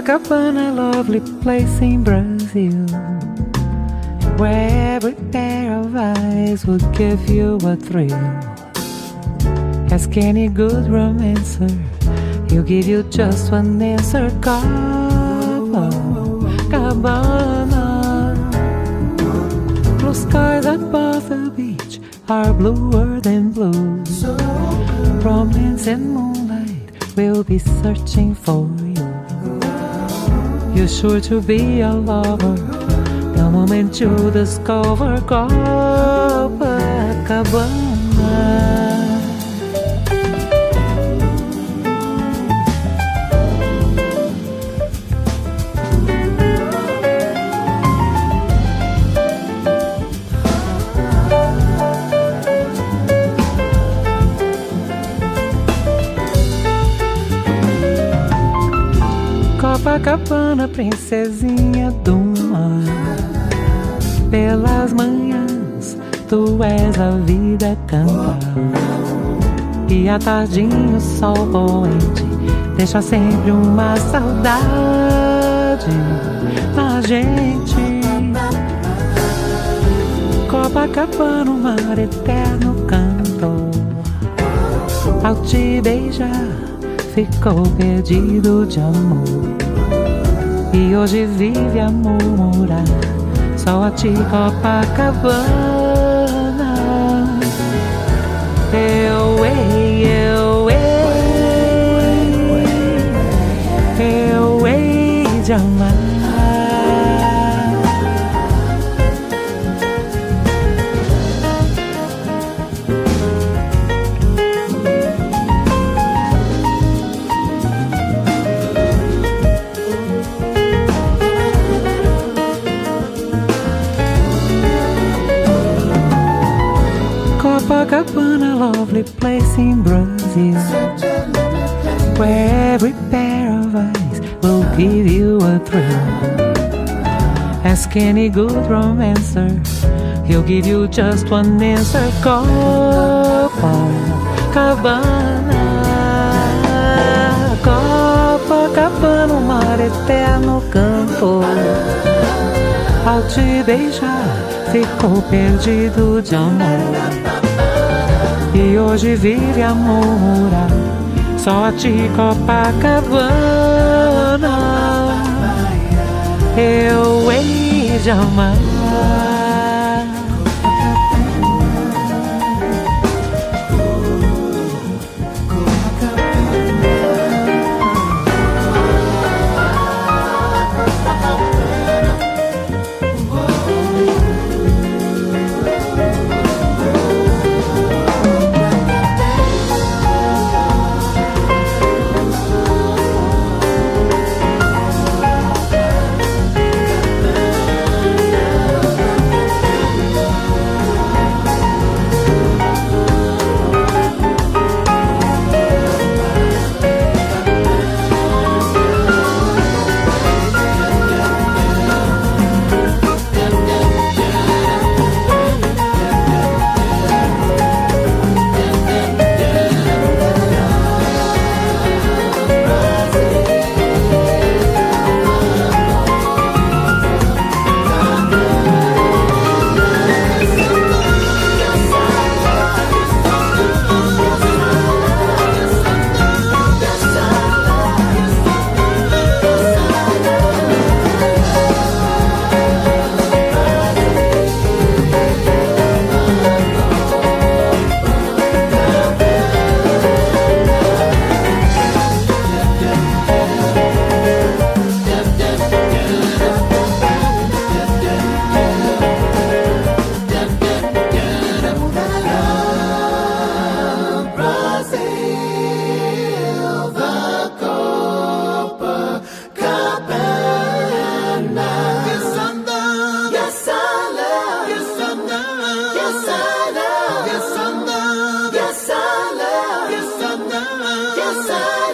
Copacabana, lovely place in Brazil, where every pair of eyes would give you a thrill. Ask any good romancer, he'll give you just one answer. Copacabana. Blue skies above the beach are bluer than blue. Romance and moonlight will be searching for you. You're sure to be a lover the moment you discover Copacabana. Copacabana, princesinha do mar. Pelas manhãs, tu és a vida cantar. E à tardinha o sol poente deixa sempre uma saudade na gente. Copacabana, o mar eterno cantou. Ao te beijar, ficou perdido de amor. E hoje vive a murmurar só a ti, Copacabana. Eu hei de amar. Copacabana, lovely place in Brazil, where every pair of eyes will give you a thrill. Ask any good romancer, he'll give you just one answer. Copacabana. Copacabana, o mar eterno cantou. Ao te beijar, ficou perdido de amor. E hoje vive a murmurar só a ti, Copacabana. Eu hei de amar. Yes, I